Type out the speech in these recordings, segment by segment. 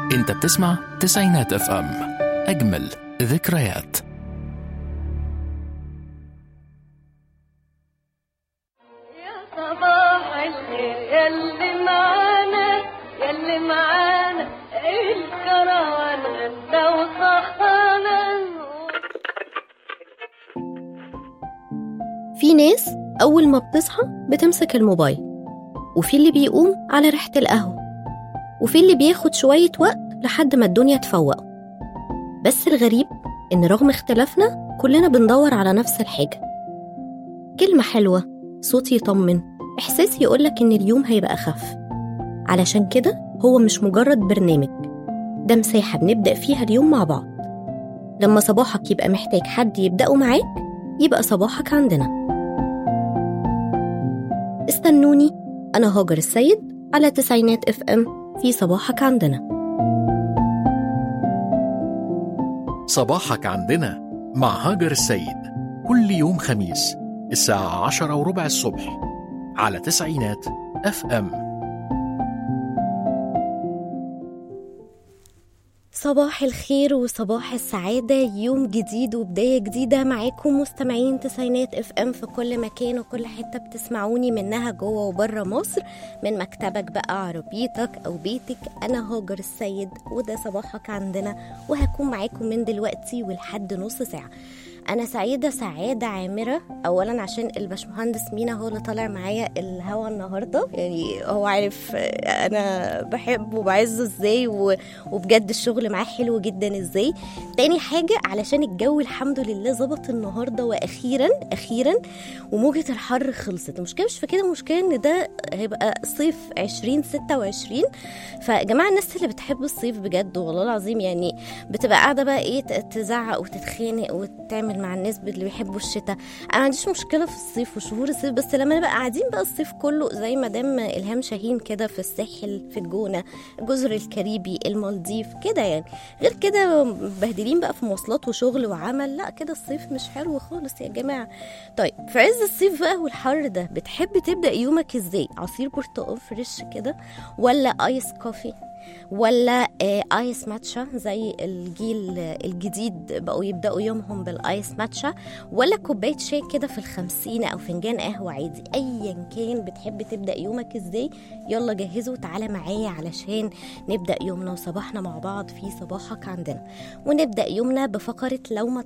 انت بتسمع تسعينات اف ام، اجمل ذكريات. يا صباح الخير يلي معانا الكروان غدا وصحانا. في ناس أول ما بتصحى بتمسك الموبايل، وفي اللي بيقوم على ريحة القهوة، وفي اللي بياخد شوية وقت لحد ما الدنيا تفوق. بس الغريب إن رغم اختلافنا كلنا بندور على نفس الحاجة، كلمة حلوة، صوت يطمن، إحساس يقولك إن اليوم هيبقى أخف. علشان كده هو مش مجرد برنامج، ده مساحة بنبدأ فيها اليوم مع بعض. لما صباحك يبقى محتاج حد يبدأه معاك، يبقى صباحك عندنا. استنوني، أنا هاجر السيد على تسعينات اف ام في صباحك عندنا. صباحك عندنا مع هاجر السيد، كل يوم خميس الساعة 10:15 الصبح على تسعينات اف ام. صباح الخير وصباح السعادة، يوم جديد وبداية جديدة معاكم مستمعين تسعينات اف ام في كل مكان وكل حتة بتسمعوني منها جوه وبره مصر، من مكتبك بقى، عربيتك أو بيتك. أنا هاجر السيد وده صباحك عندنا، وهكون معاكم من دلوقتي ولحد نص ساعة. أنا سعيدة سعادة عامرة، أولا عشان الباشمهندس مينا هو اللي طالع معايا الهوا النهاردة، يعني هو عارف أنا بحبه وبعزه إزاي، وبجد الشغل معاه حلو جدا إزاي. تاني حاجة علشان الجو الحمد لله ظبط النهاردة، وأخيرا وموجة الحر خلصت. المشكلة مش في كده، المشكلة إن ده هيبقى صيف 2026. فجماعة الناس اللي بتحب الصيف بجد والله العظيم، يعني بتبقى قاعدة بقى إيه، تزعق وتتخانق وتعمل مع الناس اللي بيحبوا الشتاء. انا ما عنديش مشكله في الصيف وشهور الصيف، بس لما نبقى قاعدين بقى الصيف كله زي مدام الهام شاهين كده في الساحل، في الجونه، الجزر الكاريبي، المالديف كده، يعني غير كده مبهدلين بقى في مواصلات وشغل وعمل، لا كده الصيف مش حلو خالص يا جماعه. طيب في عز الصيف بقى والحر ده، بتحب تبدا يومك ازاي؟ عصير برتقال فريش كده، ولا ايس كوفي، ولا ايس ماتشا زي الجيل الجديد بقوا يبدأوا يومهم بالايس ماتشا، ولا كوباية شاي كده في 50 او فنجان قهوة عادي؟ ايا كان بتحب تبدأ يومك ازاي، يلا جهزوا تعالى معايا علشان نبدأ يومنا وصباحنا مع بعض في صباحك عندنا. ونبدأ يومنا بفقرة لو ما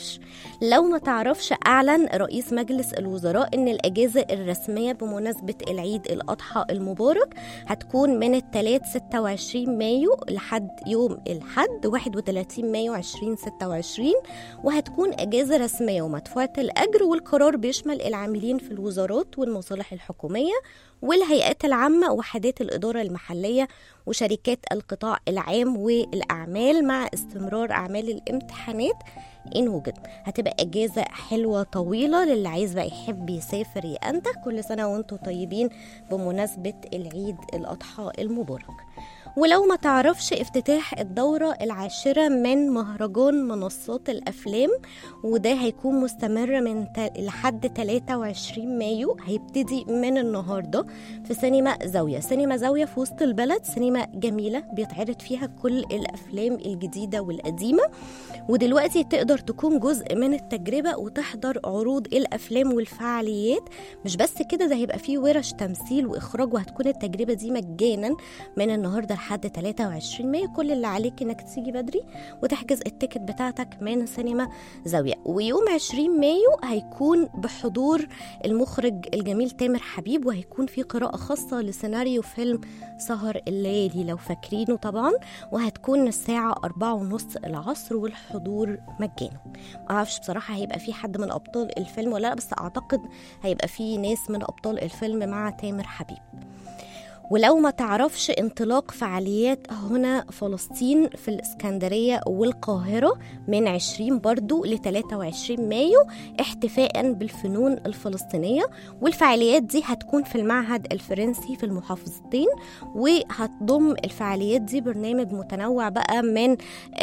تعرفش. اعلن رئيس مجلس الوزراء ان الاجازة الرسمية بمناسبة العيد الاضحى المبارك هتكون من الثلاث 26 مايو لحد يوم الحد 31 مايو 2026، وهتكون أجازة رسمية ومدفوعة الأجر. والقرار بيشمل العاملين في الوزارات والمصالح الحكومية والهيئات العامة ووحدات الإدارة المحلية وشركات القطاع العام والأعمال، مع استمرار أعمال الامتحانات إن وجد. هتبقى أجازة حلوة طويلة للي عايز بقى يحب يسافر يأنتخ. كل سنة وانتم طيبين بمناسبة العيد الأضحى المبارك. ولو ما تعرفش، افتتاح الدورة 10 من مهرجان منصات الأفلام، وده هيكون مستمر من لحد 23 مايو، هيبتدي من النهاردة في سينما زاوية في وسط البلد. سينما جميلة بيتعرض فيها كل الأفلام الجديدة والقديمة، ودلوقتي تقدر تكون جزء من التجربة وتحضر عروض الأفلام والفعاليات. مش بس كده، ده هيبقى فيه ورش تمثيل وإخراج، وهتكون التجربة دي مجانا من النهاردة لحد 23 مايو. كل اللي عليك انك تيجي بدري وتحجز التيكت بتاعتك من سينما زاوية. ويوم 20 مايو هيكون بحضور المخرج الجميل تامر حبيب، وهيكون في قراءة خاصة لسيناريو فيلم سهر الليالي لو فاكرينه طبعا، وهتكون الساعة 4:30 العصر، والحضور مجانا. معرفش بصراحة هيبقى في حد من أبطال الفيلم ولا لا، بس أعتقد هيبقى في ناس من أبطال الفيلم مع تامر حبيب. ولو ما تعرفش، انطلاق فعاليات هنا فلسطين في الإسكندرية والقاهرة من 20 برضو ل 23 مايو، احتفاء بالفنون الفلسطينية. والفعاليات دي هتكون في المعهد الفرنسي في المحافظتين، وهتضم الفعاليات دي برنامج متنوع بقى من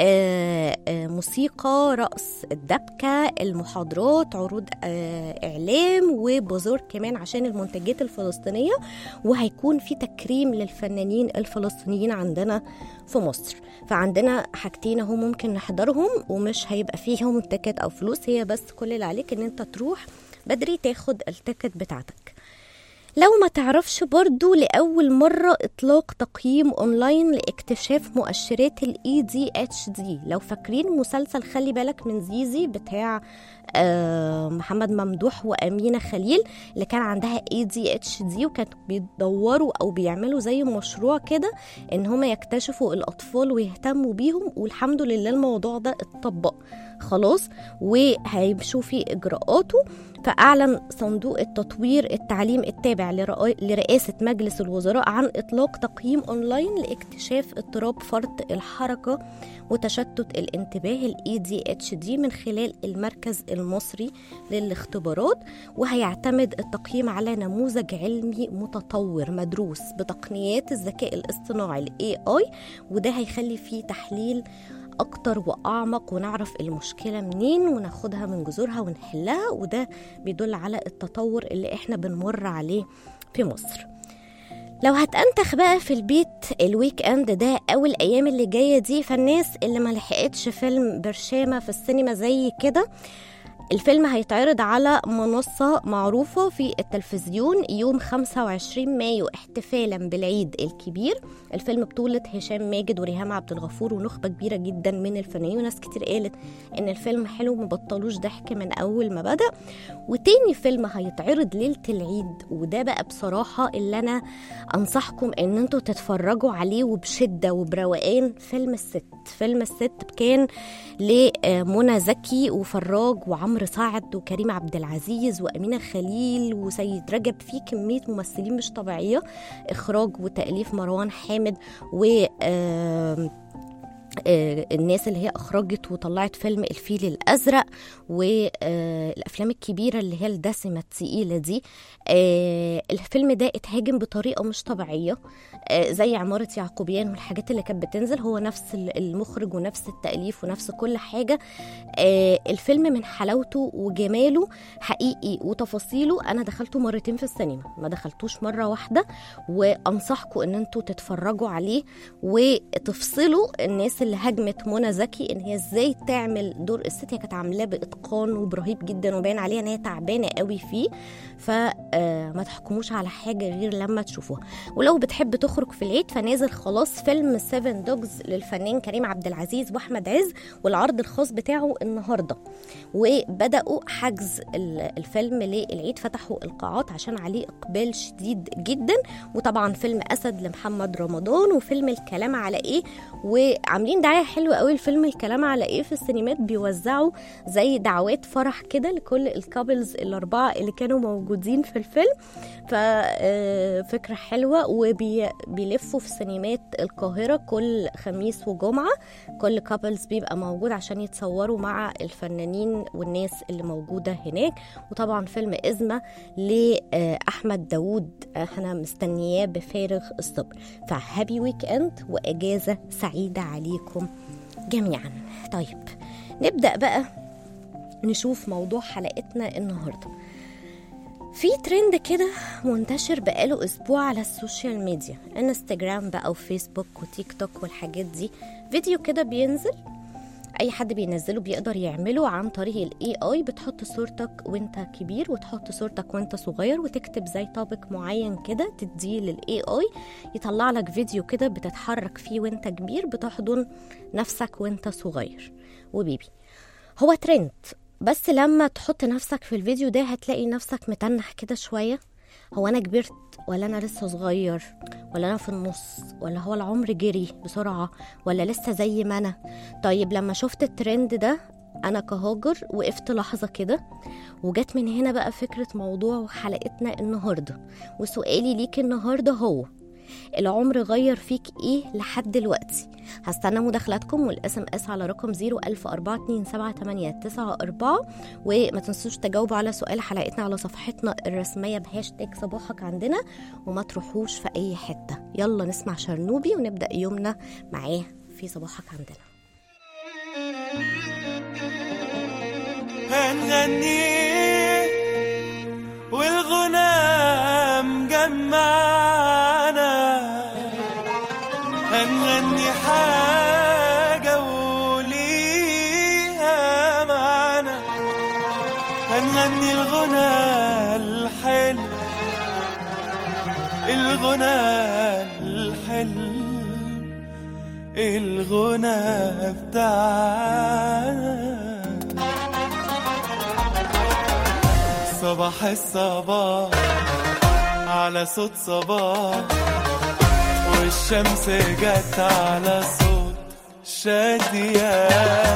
موسيقى، رقص، الدبكة، المحاضرات، عروض إعلام، وبازار كمان عشان المنتجات الفلسطينية. وهيكون في تكريم للفنانين الفلسطينيين عندنا في مصر. فعندنا حاجتين اهو ممكن نحضرهم ومش هيبقى فيهم تيكت او فلوس، هي بس كل اللي عليك ان انت تروح بدري تاخد التيكت بتاعتك. لو ما تعرفش برضو، لأول مرة إطلاق تقييم أونلاين لاكتشاف مؤشرات ال ADHD. لو فاكرين مسلسل خلي بالك من زيزي بتاع محمد ممدوح وأمينة خليل اللي كان عندها ADHD، وكانوا بيدوروا أو بيعملوا زي مشروع كده إن هما يكتشفوا الأطفال ويهتموا بيهم، والحمد لله الموضوع ده اتطبق خلاص وهيمشوا في إجراءاته. فأعلن صندوق التطوير التعليم التابع لرئاسة مجلس الوزراء عن إطلاق تقييم أونلاين لاكتشاف اضطراب فرط الحركة وتشتت الانتباه ال ADHD من خلال المركز المصري للاختبارات، وهيعتمد التقييم على نموذج علمي متطور مدروس بتقنيات الذكاء الاصطناعي ال AI، وده هيخلي فيه تحليل أكتر وأعمق ونعرف المشكلة منين وناخدها من جذورها ونحلها، وده بيدل على التطور اللي احنا بنمر عليه في مصر. لو هتأنتخ بقى في البيت الويك اند ده أو الأيام اللي جاية دي، فالناس اللي ما لحقتش فيلم برشامة في السينما زي كده، الفيلم هيتعرض على منصة معروفة في التلفزيون يوم 25 مايو احتفالا بالعيد الكبير. الفيلم بطولة هشام ماجد وريهام عبد الغفور ونخبة كبيرة جدا من الفنانين، وناس كتير قالت ان الفيلم حلو مبطلوش ضحك من اول ما بدأ. وتاني فيلم هيتعرض ليلة العيد، وده بقى بصراحة اللي انا انصحكم ان انتوا تتفرجوا عليه وبشدة وبروقان، فيلم الست. فيلم الست كان لمنى زكي وفراج وعمرو سعد وكريم عبد العزيز وأمينة خليل وسيد رجب، فيه كمية ممثلين مش طبيعية، إخراج وتأليف مروان حامد و الناس اللي هي أخرجت وطلعت فيلم الفيل الأزرق والأفلام الكبيرة اللي هي الدسمة التقيلة دي. الفيلم ده اتهاجم بطريقة مش طبيعية، زي عمارة يعقوبيان والحاجات اللي كانت بتنزل، هو نفس المخرج ونفس التأليف ونفس كل حاجة. الفيلم من حلاوته وجماله حقيقي وتفاصيله أنا دخلته مرتين في السينما، ما دخلتوش مرة واحدة، وأنصحكم أن انتوا تتفرجوا عليه وتفصلوا الناس اللي هجمت منى زكي ان هي ازاي تعمل دور الست. هي كانت عاملاه باتقان وبرهيب جدا، وباين عليها ان هي تعبانه قوي فيه، فما تحكموش على حاجه غير لما تشوفوها. ولو بتحب تخرج في العيد، فنازل خلاص فيلم 7 دوجز للفنان كريم عبد العزيز واحمد عز، والعرض الخاص بتاعه النهارده، وبداوا حجز الفيلم للعيد، فتحوا القاعات عشان عليه اقبال شديد جدا. وطبعا فيلم اسد لمحمد رمضان، وفيلم الكلام على ايه، وعاملين دعايه حلوه قوي الفيلم الكلام على ايه في السينمات، بيوزعوا زي دعوات فرح كده لكل الكابلز الاربعه اللي كانوا موجودين في الفيلم، ففكره حلوه. وبيلفوا في سينمات القاهره كل خميس وجمعه، كل كابلز بيبقى موجود عشان يتصوروا مع الفنانين والناس اللي موجوده هناك. وطبعا فيلم إزمة لأحمد داوود احنا مستنياه بفارغ الصبر. فهابي ويك اند واجازه سعيده عليكم جميعا. طيب نبدأ بقى نشوف موضوع حلقتنا النهاردة. في ترند كده منتشر بقاله أسبوع على السوشيال ميديا، انستجرام بقى وفيسبوك وتيك توك والحاجات دي، فيديو كده بينزل اي حد بينزله بيقدر يعمله عن طريق الاي اي. بتحط صورتك وانت كبير وتحط صورتك وانت صغير وتكتب زي توبيك معين كده تديه للاي اي، يطلع لك فيديو كده بتتحرك فيه وانت كبير بتحضن نفسك وانت صغير وبيبي. هو ترند، بس لما تحط نفسك في الفيديو ده هتلاقي نفسك متنح كده شوية، هو أنا كبرت ولا أنا لسه صغير ولا أنا في النص ولا هو العمر جري بسرعة ولا لسه زي ما أنا. طيب لما شفت الترند ده أنا كهاجر وقفت لحظة كده، وجت من هنا بقى فكرة موضوع حلقتنا النهاردة. وسؤالي ليك النهاردة هو: العمر غير فيك ايه لحد دلوقتي؟ هستنى مداخلاتكم والاسم اس على رقم 010427894، وما تنسوش تجاوبوا على سؤال حلقتنا على صفحتنا الرسمية بهاشتاج صباحك عندنا، وما تروحوش في اي حتة. يلا نسمع شرنوبي ونبدأ يومنا معاه في صباحك عندنا. هنغني والغنى مجمعنا هنغني حاجة وليها معنى، هنغني الغنى الحلو، الغنى الحلو، الغنى بتاعنا. صباح الصباح على صوت صباح، والشمس جت على صوت شادية،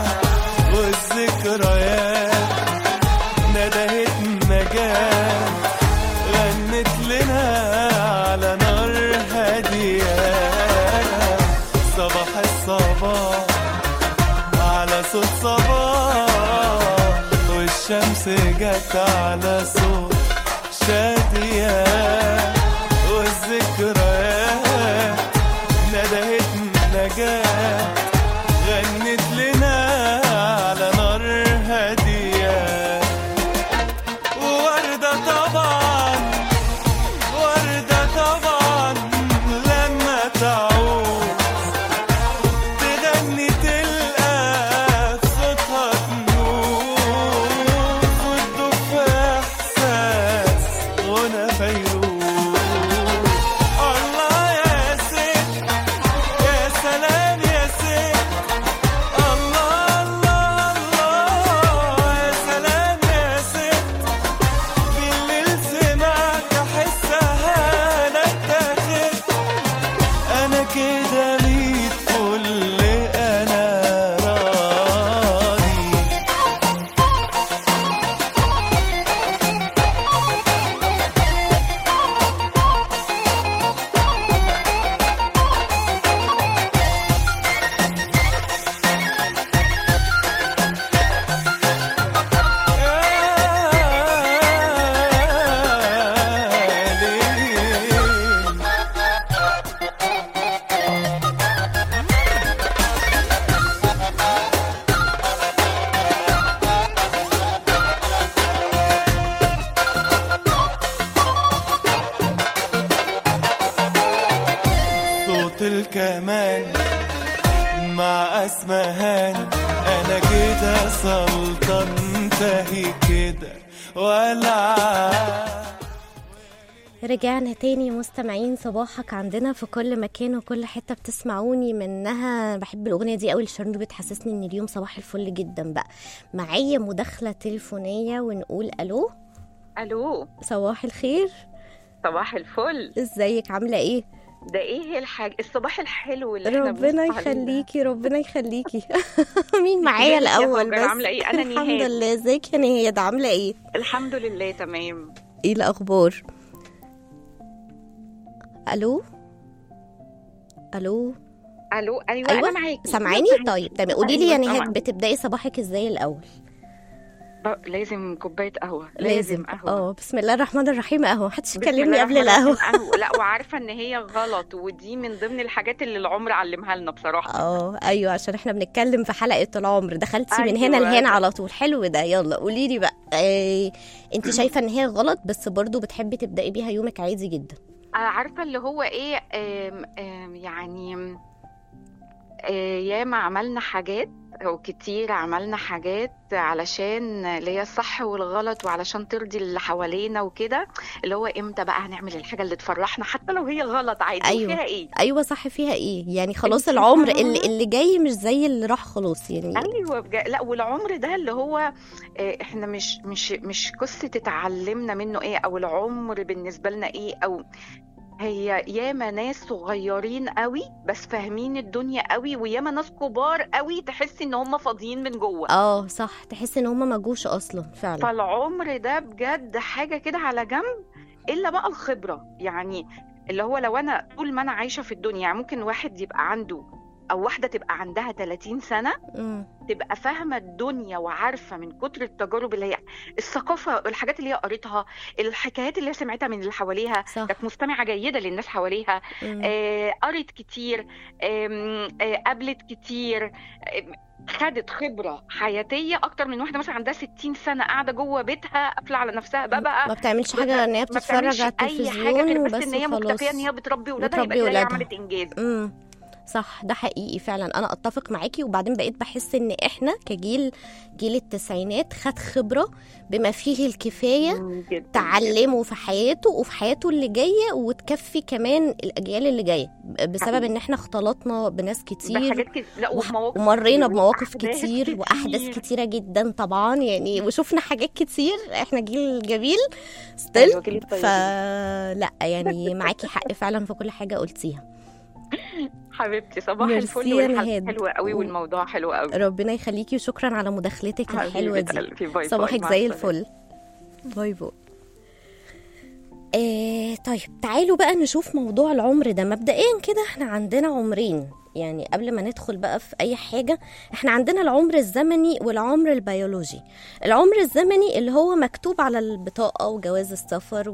والذكريات ندهت نجاة، غنت لنا على نار هادية. صباح الصباح على صوت صباح، والشمس جت على صوت شادية، والذكريات ندهت نجاة، غنت لنا على نار هادية. وردة طبعا، وردة طبعا لما تعود تغني تلقى في صوتها تنور، وتدوب في إحساس غنى فيروز. الله يا ست، يا سلام يا ست، الله الله الله، يا سلام يا ست. بالليل سمعت أحسها أنا اتاخدت، أنا كده ميت كل أنا راضي. صوت الكمان مع أسمهان، أنا كده سلطنتهي كده ولا. رجعنا تاني مستمعين، صباحك عندنا في كل مكان وكل حتة بتسمعوني منها. بحب الأغنية دي قوي، الشرنوبي بتحسسني إن اليوم صباح الفل جدا. بقى معايا مداخلة تليفونية ونقول ألو. الو، صباح الخير، صباح الفل. ازيك عاملة ايه؟ ده ايه الصباح الحلو اللي احنا ربنا بنصحى عليه ده؟ يخليكي ربنا يخليكي. مين معايا ازيك يا الأول هاجر، بس؟ عاملة ايه؟ انا الحمد نهاد. لله. ازيك يا نهاد عاملة ايه؟ الحمد لله تمام. ايه الأخبار؟ ألو ألو. الو، ايوه انا معاكي. سامعاني؟ طيب تمام، قولي لي يا أيوة، نهاد طبعاً. بتبدأي صباحك ازاي الأول؟ لازم كوبايه قهوه، لازم قهوه. بسم الله الرحمن الرحيم. قهوه محدش بسم يكلمني الله قبل الرحمن القهوه. الرحيم، قهوة. لا، وعارفه ان هي غلط، ودي من ضمن الحاجات اللي العمر علمها لنا بصراحه. ايوه، عشان احنا بنتكلم في حلقه العمر، دخلتي من أيوة. هنا لهنا على طول. حلو ده. يلا قولي لي بقى، انت شايفه ان هي غلط بس برضو بتحبي تبداي بيها يومك عادي جدا؟ عارفه اللي هو ايه، يعني ياما عملنا حاجات وكتير عملنا حاجات علشان اللي هي الصح والغلط، وعلشان ترضي اللي حوالينا وكده. اللي هو امتى بقى هنعمل الحاجة اللي تفرحنا حتى لو هي غلط عادي؟ أيوة. فيها ايه؟ ايوه صح، فيها ايه يعني؟ خلاص انتي العمر فاهمة؟ اللي جاي مش زي اللي راح خلاص يعني. ايوه لا، والعمر ده اللي هو احنا مش قصة اتعلمنا منه ايه، او العمر بالنسبة لنا ايه، او هي ياما ناس صغيرين قوي بس فاهمين الدنيا قوي، وياما ناس كبار قوي تحسي ان هم فاضيين من جوه. صح، تحس ان هم ما جوش اصلا فعلا. فالعمر ده بجد حاجة كده على جنب، الا بقى الخبرة. يعني اللي هو لو انا طول ما انا عايشة في الدنيا، يعني ممكن واحد يبقى عنده او واحدة تبقى عندها 30 سنة تبقى فاهمة الدنيا وعارفة من كتر التجارب اللي هي الثقافة، الحاجات اللي هي قريتها، الحكايات اللي هي سمعتها من اللي حواليها، كانت مستمعة جيدة للناس حواليها، قريت كتير، قابلت كتير، خدت خبرة حياتية أكتر من واحدة مثلا عندها 60 سنة قاعدة جوه بيتها قافلة على نفسها بقى ما بتعملش حاجة ان هي بتتفرج على التلفزيون بس ان هي مكتفية ان هي بتربي ولادها، يبقى كده هي عملت إنجاز. صح، ده حقيقي فعلا، انا اتفق معاكي. وبعدين بقيت بحس ان احنا كجيل، جيل التسعينات خد خبرة بما فيه الكفاية تعلمه في حياته وفي حياته اللي جاية، وتكفي كمان الاجيال اللي جاية، بسبب ان احنا اختلطنا بناس كتير ومرينا بمواقف كتير واحداث كتيرة جدا طبعا يعني، وشوفنا حاجات كتير. احنا جيل جميل ستيل، فلا يعني معاكي حق فعلا في كل حاجة قلتيها. حبيبتي صباح الفل، والحلقة حلوة قوي والموضوع حلو قوي. ربنا يخليكي وشكرا على مداخلتك الحلوة دي. صباحك زي الفل. باي باي. طيب تعالوا بقى نشوف موضوع العمر ده. مبدئيا كده احنا عندنا عمرين، يعني قبل ما ندخل بقى في أي حاجة، احنا عندنا العمر الزمني والعمر البيولوجي. العمر الزمني اللي هو مكتوب على البطاقة وجواز السفر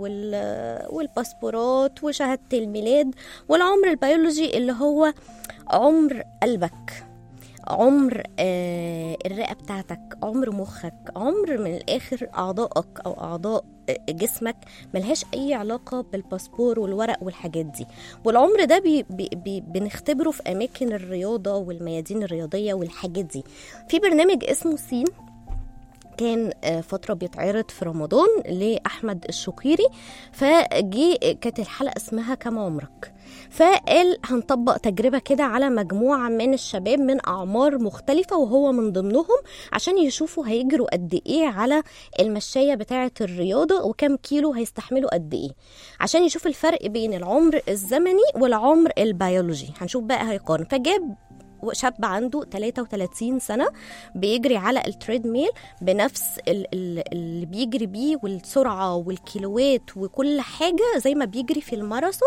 والباسبورات وشهادة الميلاد، والعمر البيولوجي اللي هو عمر قلبك، عمر الرئة بتاعتك، عمر مخك، عمر من الآخر أعضائك أو أعضاء جسمك ملهاش أي علاقة بالباسبور والورق والحاجات دي. والعمر ده بنختبره في أماكن الرياضة والميادين الرياضية والحاجات دي. في برنامج اسمه سين كان فترة بيتعرض في رمضان لأحمد الشقيري، فجي كانت الحلقة اسمها كم عمرك، فقال هنطبق تجربة كده على مجموعة من الشباب من أعمار مختلفة وهو من ضمنهم، عشان يشوفوا هيجروا قد إيه على المشاية بتاعة الرياضة وكم كيلو هيستحملوا قد إيه، عشان يشوف الفرق بين العمر الزمني والعمر البيولوجي. هنشوف بقى هيقارن. فجاب شاب عنده 33 سنة بيجري على التريد ميل بنفس اللي بيجري بيه والسرعة والكيلوات وكل حاجة زي ما بيجري في الماراثون،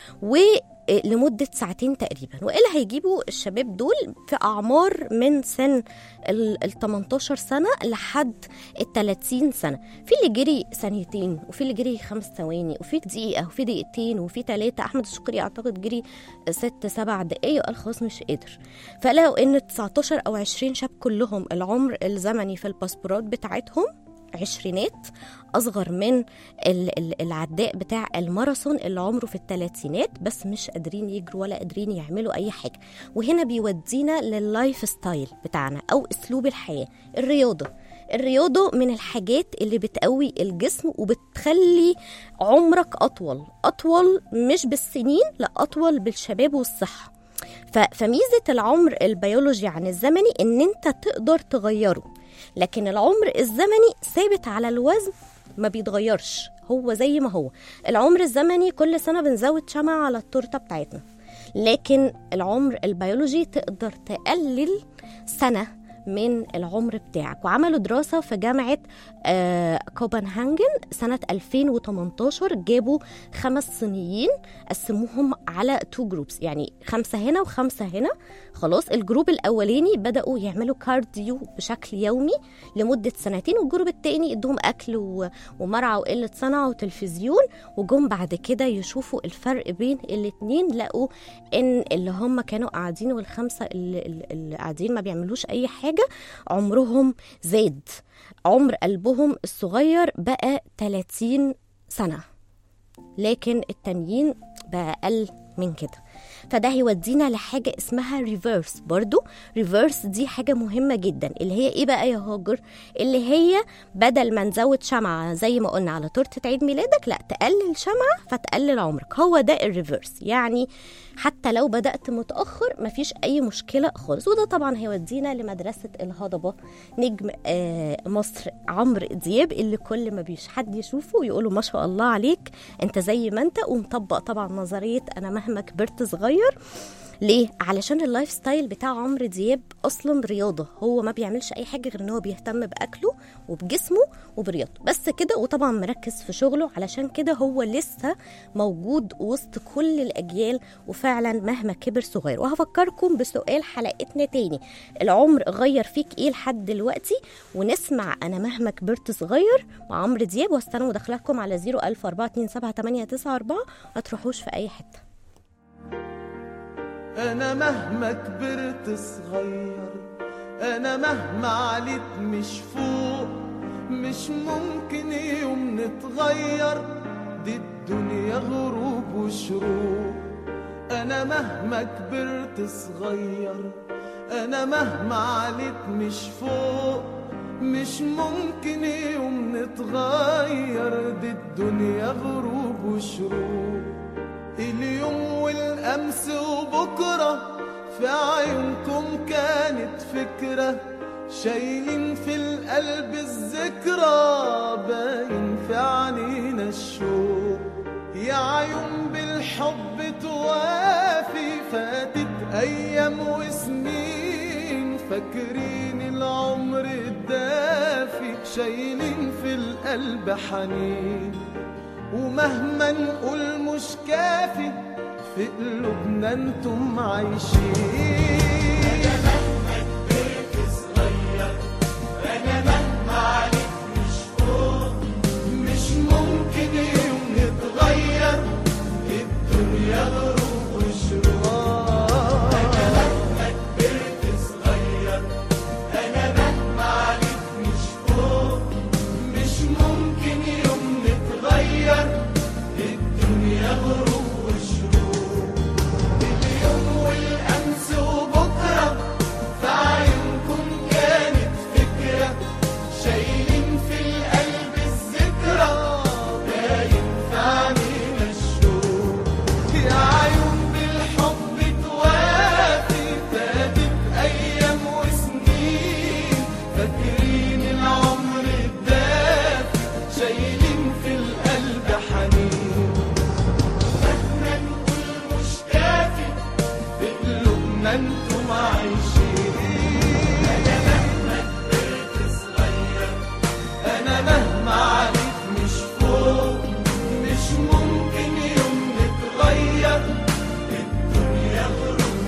ولمدة ساعتين تقريبا. وإلا هيجيبوا الشباب دول في أعمار من سن ال 18 سنة لحد ال 30 سنة. في اللي جري ثانيتين، وفي اللي جري 5 ثواني، وفي دقيقة، وفي دقيقتين، وفي 3. أحمد الشقيري أعتقد جري 6-7 دقايق وقال خلاص مش قادر. فلقوا إن 19 أو 20 شاب كلهم العمر الزمني في الباسبورات بتاعتهم عشرينات، أصغر من العداء بتاع الماراثون اللي عمره في الثلاثينات، بس مش قادرين يجروا ولا قادرين يعملوا أي حاجة. وهنا بيودينا لللايف ستايل بتاعنا أو أسلوب الحياة. الرياضة من الحاجات اللي بتقوي الجسم وبتخلي عمرك أطول مش بالسنين، لا أطول بالشباب والصحة. فميزة العمر البيولوجي عن الزمني إن أنت تقدر تغيره، لكن العمر الزمني ثابت على الوزن ما بيتغيرش، هو زي ما هو. العمر الزمني كل سنة بنزود شمعة على التورتة بتاعتنا، لكن العمر البيولوجي تقدر تقلل سنة من العمر بتاعك. وعملوا دراسة في جامعة كوبنهاجن سنة 2018، جابوا 5 صينيين قسموهم على 2 جروبس، يعني 5 هنا و5 هنا. خلاص الجروب الأولاني بدأوا يعملوا كارديو بشكل يومي لمدة 2 سنين، والجروب التاني ادوهم أكل ومرعى وقلة صنعة وتلفزيون. وجم بعد كده يشوفوا الفرق بين الاتنين، لقوا إن اللي هم كانوا قاعدين والخمسة اللي قاعدين ما بيعملوش أي حاجة عمرهم زاد، عمر قلبهم الصغير بقى 30 سنة، لكن التانيين بقى أقل من كده. فده هيودينا لحاجة اسمها ريفيرس. برضو ريفيرس دي حاجة مهمة جدا، اللي هي ايه بقى يا هاجر؟ اللي هي بدل ما نزود شمعة زي ما قلنا على تورتة عيد ميلادك، لا تقلل شمعة فتقلل عمرك. هو ده الريفيرس، يعني حتى لو بدأت متأخر مفيش أي مشكلة خالص. وده طبعا هيودينا لمدرسة الهضبة، نجم مصر عمرو دياب، اللي كل ما بيش حد يشوفه يقولوا ما شاء الله عليك انت زي ما انت. ومطبق طبعا نظرية أنا مهما كبرت صغير. ليه؟ علشان اللايف ستايل بتاع عمرو دياب اصلا رياضه، هو ما بيعملش اي حاجه غير ان هو بيهتم باكله وبجسمه وبرياضته بس كده، وطبعا مركز في شغله. علشان كده هو لسه موجود وسط كل الاجيال، وفعلا مهما كبر صغير. وهفكركم بسؤال حلقتنا تاني، العمر غير فيك ايه لحد دلوقتي؟ ونسمع انا مهما كبرت صغير مع عمرو دياب، واستنوا مداخلاتكم على 004278994. ما تروحوش في اي حته. أنا مهما كبرت صغير، أنا مهما عليت مش فوق، مش ممكن يوم نتغير، دي الدنيا غروب وشروق. أنا مهما كبرت صغير، أنا مهما عليت مش فوق، مش ممكن يوم نتغير، دي الدنيا غروب وشروق. اليوم والأمس وبكرة في عيونكم كانت فكرة، شايلين في القلب الذكرى، باين في عنينا الشوق. يا عيون بالحب توافي، فاتت أيام وسنين، فاكرين العمر الدافي، شايلين في القلب حنين. ومهما نقول مش كافي، في قلوبنا انتم عايشين. أنا مهما كبرت صغير، أنا مهما عليك مش فوق، مش ممكن يوم نتغير، الدنيا غروب وشروق. أنا مهما كبرت صغير، أنا مهما عليك مش فوق، مش ممكن يوم نتغير، الدنيا غروب وشروق. اليوم والأمس وبكرة في عيونكم كانت فكرة، شايلين في القلب الذكرى، باين في عنينا الشوق. يا عيون بالحب توافي، فاتت أيام وسنين، فاكرين العمر الدافي، شايلين في القلب حنين. مهما نقول مش كافي، في قلوبنا انتم عايشين. أنا مهما كبرت صغير، أنا مهما عليك مش فوق، مش ممكن يوم نتغير، الدنيا غروب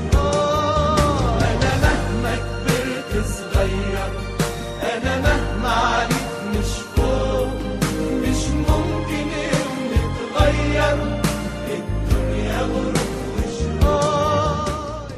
وشروق. أنا مهما كبرت صغير، أنا مهما عليك مش فوق، مش ممكن يوم نتغير، الدنيا غروب وشروق.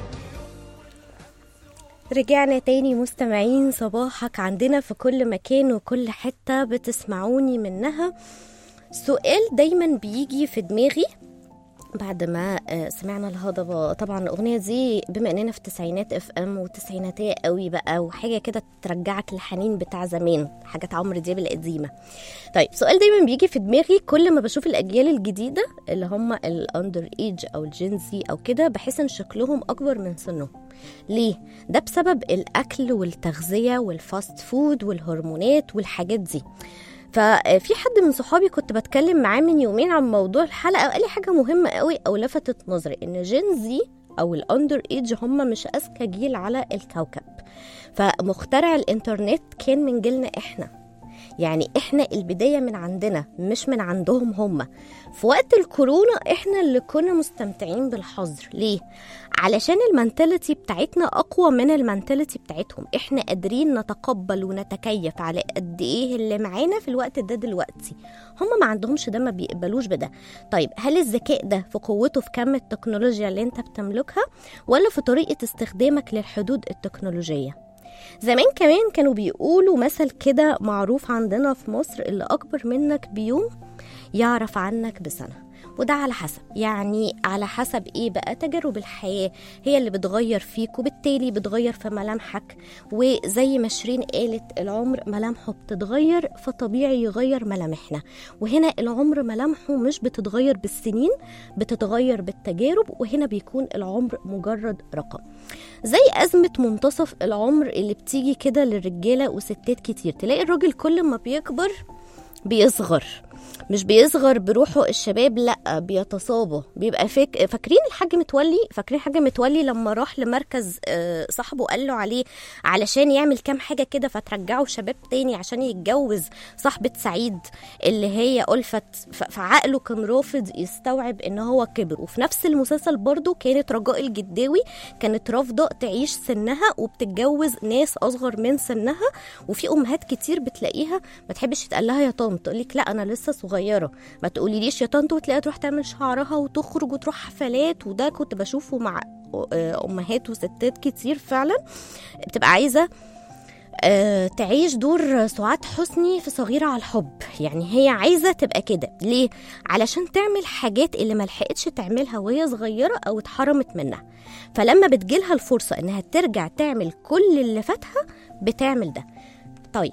رجعنا تاني مستمعين، صباحك عندنا في كل مكان وكل حتة بتسمعوني منها. سؤال دايما بيجي في دماغي بعد ما سمعنا الهضبة. طبعا الأغنية دي بما أننا في تسعينات اف ام وتسعيناتية قوي بقى، وحاجة كده ترجعك للحنين بتاع زمان، حاجات عمرو دياب القديمة. طيب سؤال دايما بيجي في دماغي كل ما بشوف الأجيال الجديدة اللي هم الأندر إيج أو الجينزي أو كده، بحس إن شكلهم أكبر من سنهم. ليه؟ ده بسبب الأكل والتغذية والفاست فود والهرمونات والحاجات دي. ففي حد من صحابي كنت بتكلم معاه من يومين عن موضوع الحلقة، وقال لي حاجة مهمة قوي أو لفتت نظري، إن جينزي أو الأندر إيج هم مش أذكى جيل على الكوكب. فمخترع الإنترنت كان من جيلنا إحنا، يعني إحنا البداية من عندنا مش من عندهم هم. في وقت الكورونا إحنا اللي كنا مستمتعين بالحظر. ليه؟ علشان المنتاليتي بتاعتنا أقوى من المنتاليتي بتاعتهم. إحنا قادرين نتقبل ونتكيف على قد إيه اللي معانا في الوقت ده دلوقتي، هم ما عندهمش ده، ما بيقبلوش بده. طيب هل الذكاء ده في قوته في كم التكنولوجيا اللي انت بتملكها، ولا في طريقة استخدامك للحدود التكنولوجية؟ زمان كمان كانوا بيقولوا مثل كده معروف عندنا في مصر، اللي أكبر منك بيوم يعرف عنك بسنة. وده على حسب، يعني على حسب ايه بقى؟ تجارب الحياة هي اللي بتغير فيك، وبالتالي بتغير في ملامحك. وزي ما شيرين قالت، العمر ملامحه بتتغير، فطبيعي يغير ملامحنا. وهنا العمر ملامحه مش بتتغير بالسنين، بتتغير بالتجارب، وهنا بيكون العمر مجرد رقم. زي أزمة منتصف العمر اللي بتيجي كده للرجالة وستات كتير. تلاقي الراجل كل ما بيكبر بيصغر، مش بيصغر بروحه الشباب، لا بيتصابه. بيبقى فاكرين الحاج متولي؟ فاكرين حاج متولي لما راح لمركز صاحبه قال له عليه علشان يعمل كام حاجة كده فترجعه شباب تاني عشان يتجوز صاحبة سعيد اللي هي ألفت. فعقله كان رافض يستوعب ان هو كبر. وفي نفس المسلسل برضو كانت رجاء الجداوي كانت رافضة تعيش سنها وبتتجوز ناس أصغر من سنها. وفي أمهات كتير بتلاقيها ما تحبش تقال لها يا طنط، تقولك لا أنا لسه صغيرة، ما تقوليليش يا طنط، وتلاقيها تروح تعمل شعرها وتخرج وتروح حفلات. وده كنت بشوفه مع أمهات وستات كتير فعلا بتبقى عايزة تعيش دور سعاد حسني في صغيرة على الحب. يعني هي عايزة تبقى كده ليه؟ علشان تعمل حاجات اللي ملحقتش تعملها وهي صغيرة أو اتحرمت منها، فلما بتجيلها الفرصة إنها ترجع تعمل كل اللي فاتها بتعمل ده. طيب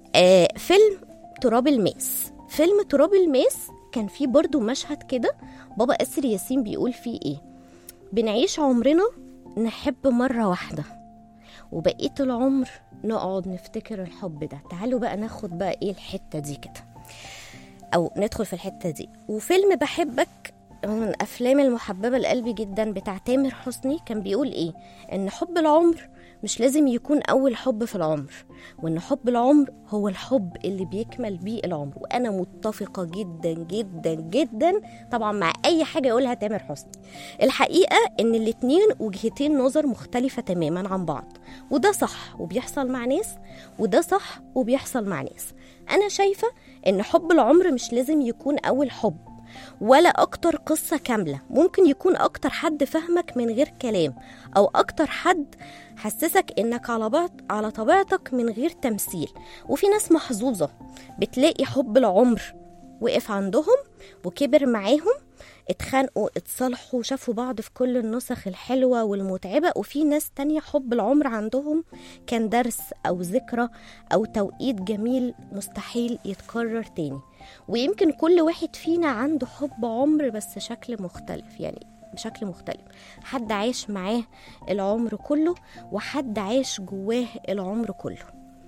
فيلم تراب الماس. فيلم تراب الماس كان فيه برضو مشهد كده بابا آسر ياسين بيقول فيه إيه؟ بنعيش عمرنا نحب مرة واحدة وبقية العمر نقعد نفتكر الحب ده. تعالوا بقى ناخد بقى ايه الحتة دي كده، او ندخل في الحتة دي. وفيلم بحبك من الافلام المحببة لقلبي جدا بتاع تامر حسني كان بيقول ايه؟ ان حب العمر مش لازم يكون اول حب في العمر، وان حب العمر هو الحب اللي بيكمل بيه العمر. وانا متفقة جدا جدا جدا طبعا مع اي حاجة يقولها تامر حسني. الحقيقة ان الاتنين وجهتين نظر مختلفة تماما عن بعض، وده صح وبيحصل مع ناس، وده صح وبيحصل مع ناس. انا شايفة ان حب العمر مش لازم يكون اول حب ولا أكتر قصة كاملة، ممكن يكون أكتر حد فهمك من غير كلام، أو أكتر حد حسسك إنك على طبيعتك من غير تمثيل. وفي ناس محظوظة بتلاقي حب العمر وقف عندهم وكبر معاهم، اتخانقوا اتصالحوا شافوا بعض في كل النسخ الحلوة والمتعبة. وفي ناس تانية حب العمر عندهم كان درس أو ذكرى أو توقيت جميل مستحيل يتكرر تاني. ويمكن كل واحد فينا عنده حب عمر بس شكل مختلف، يعني بشكل مختلف. حد عايش معاه العمر كله وحد عايش جواه العمر كله.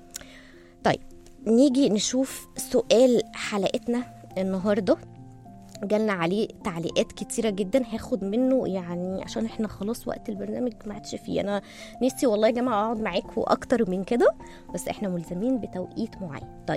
طيب نيجي نشوف سؤال حلقتنا النهاردة، جالنا عليه تعليقات كتيرة جدا، هاخد منه يعني عشان احنا خلاص وقت البرنامج ما عادش فيه. انا نفسي والله يا جماعة اقعد معاكم اكتر من كده، بس احنا ملزمين بتوقيت معين. طيب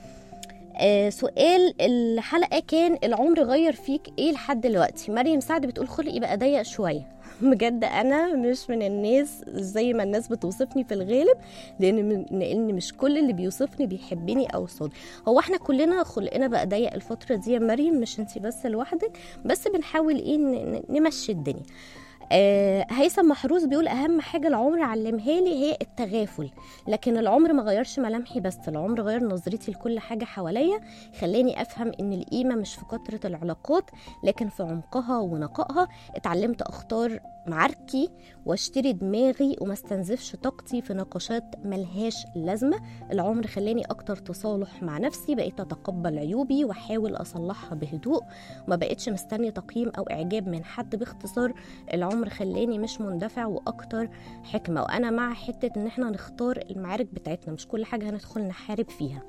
سؤال الحلقة كان العمر غير فيك ايه لحد دلوقتي؟ مريم سعد بتقول خلقي بقى ضيق شوية. بجد انا مش من الناس زي ما الناس بتوصفني في الغالب، لان مش كل اللي بيوصفني بيحبني او صاد. هو احنا كلنا خلقنا بقى ضيق الفترة دي يا مريم، مش انتي بس لوحدك، بس بنحاول ايه نمشي الدنيا. هيثم محروس بيقول اهم حاجه العمر علمها لي هي التغافل، لكن العمر ما غيرش ملامحي بس، العمر غير نظرتي لكل حاجه حواليا، خلاني افهم ان القيمه مش في كثره العلاقات لكن في عمقها ونقائها. اتعلمت اختار معاركي واشتري دماغي وما استنزفش طاقتي في نقاشات ملهاش لازمه. العمر خلاني اكتر تصالح مع نفسي، بقيت اتقبل عيوبي واحاول اصلحها بهدوء، وما بقيتش مستني تقييم او اعجاب من حد. باختصار العمر خلاني مش مندفع واكتر حكمه. وانا مع حته ان احنا نختار المعارك بتاعتنا، مش كل حاجه هندخل نحارب فيها.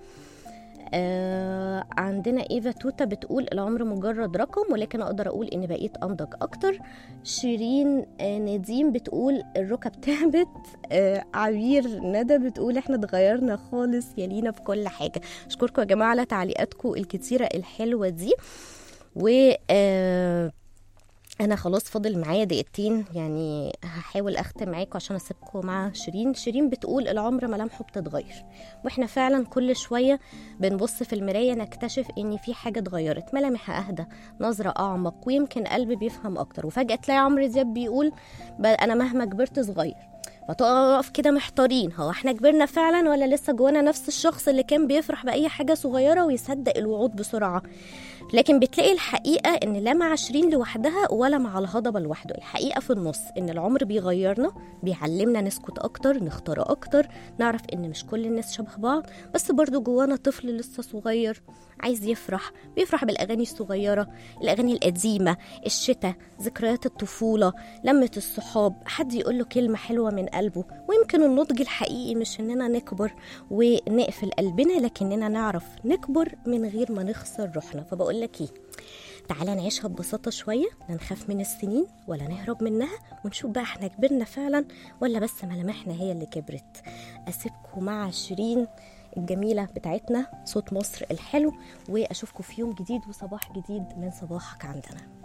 عندنا إيفا توتا بتقول العمر مجرد رقم ولكن أقدر أقول إن بقيت أنضج أكتر. شيرين نديم بتقول الركب تعبت. عبير ندى بتقول إحنا اتغيرنا خالص يا لينا في كل حاجة. أشكركم يا جماعة على تعليقاتكم الكتيرة الحلوة دي. و أنا خلاص فاضل معايا دقيقتين، يعني هحاول أختم معاكم عشان أسيبكم مع شيرين. شيرين بتقول العمر ملامحه بتتغير، وإحنا فعلا كل شوية بنبص في المراية نكتشف إن في حاجة اتغيرت، ملامح أهدى، نظرة أعمق، ويمكن قلبي بيفهم أكتر. وفجأة تلاقي عمرو دياب بيقول أنا مهما كبرت صغير. فتقف كده محتارين، هو احنا كبرنا فعلا ولا لسه جوانا نفس الشخص اللي كان بيفرح بأي حاجة صغيرة ويصدق الوعود بسرعة؟ لكن بتلاقي الحقيقة ان لا مع شيرين لوحدها ولا مع الهضبة لوحده، الحقيقة في النص، ان العمر بيغيرنا، بيعلمنا نسكت اكتر، نختار اكتر، نعرف ان مش كل الناس شبه بعض، بس برضو جوانا طفل لسه صغير عايز يفرح، بيفرح بالاغاني الصغيرة، الاغاني القديمة، الشتاء، ذكريات الطفولة، لمة الصحاب، حد يقول له كلمة حلوة من قلبه. ويمكن النضج الحقيقي مش اننا نكبر ونقفل قلبنا، لكننا نعرف نكبر من غير ما نخسر روحنا. فبقول لك ايه، تعالى نعيشها ببساطة شوية، لا نخاف من السنين ولا نهرب منها، ونشوف بقى احنا كبرنا فعلا ولا بس ملامحنا هي اللي كبرت. أسيبكم مع شيرين الجميلة بتاعتنا، صوت مصر الحلو، وأشوفكم في يوم جديد وصباح جديد من صباحك عندنا.